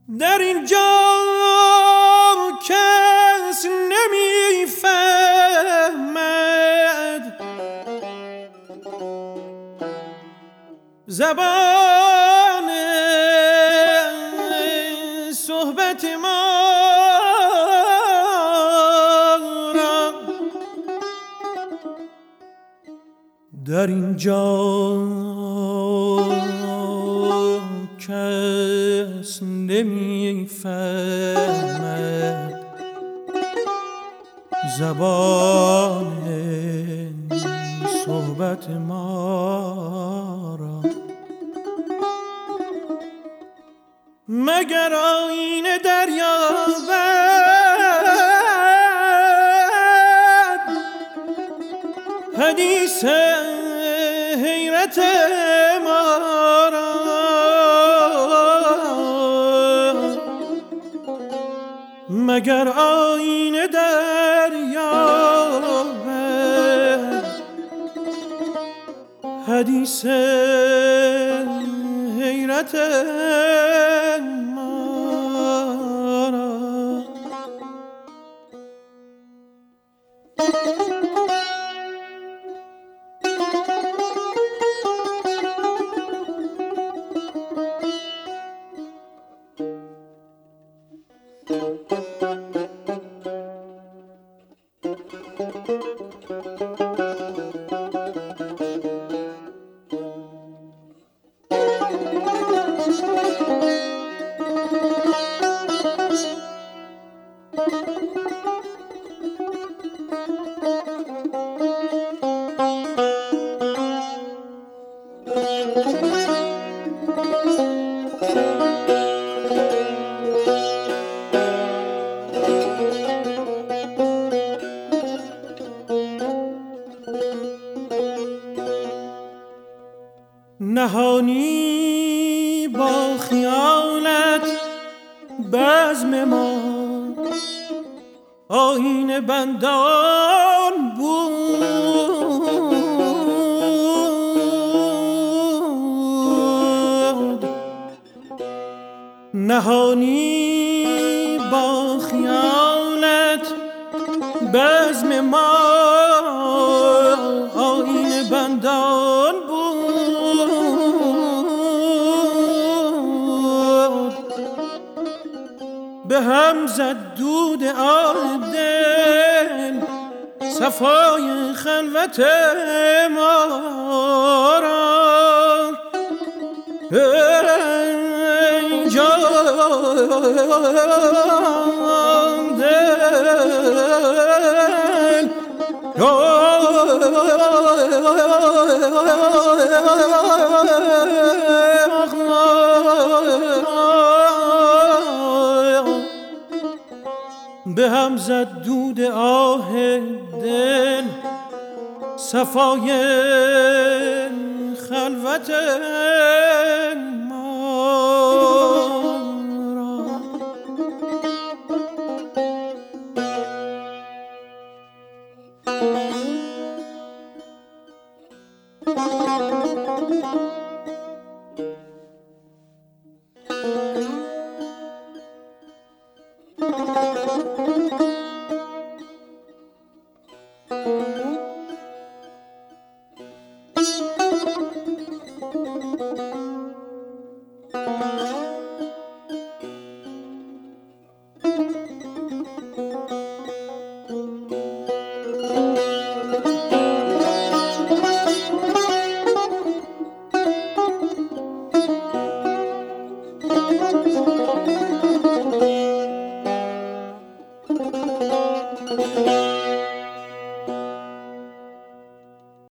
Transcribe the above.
در اینجا کس نمیفهمد زبان صحبت ما را. در اینجا کس نمیفهمد زبان صحبت ما را، مگر آینه دریابد حدیث حیرت ما را. مگر آینه دریابد حدیث حیرت ما را. نهانی با خیالت بزم ما آیین بندان بود. نهانی با خیالت بزم ما آیین بندان بود. به هم زد دود آه دل صفای خلوت ما را. ای جان دل به هم زد دود آه دل صفای خلوت ما را.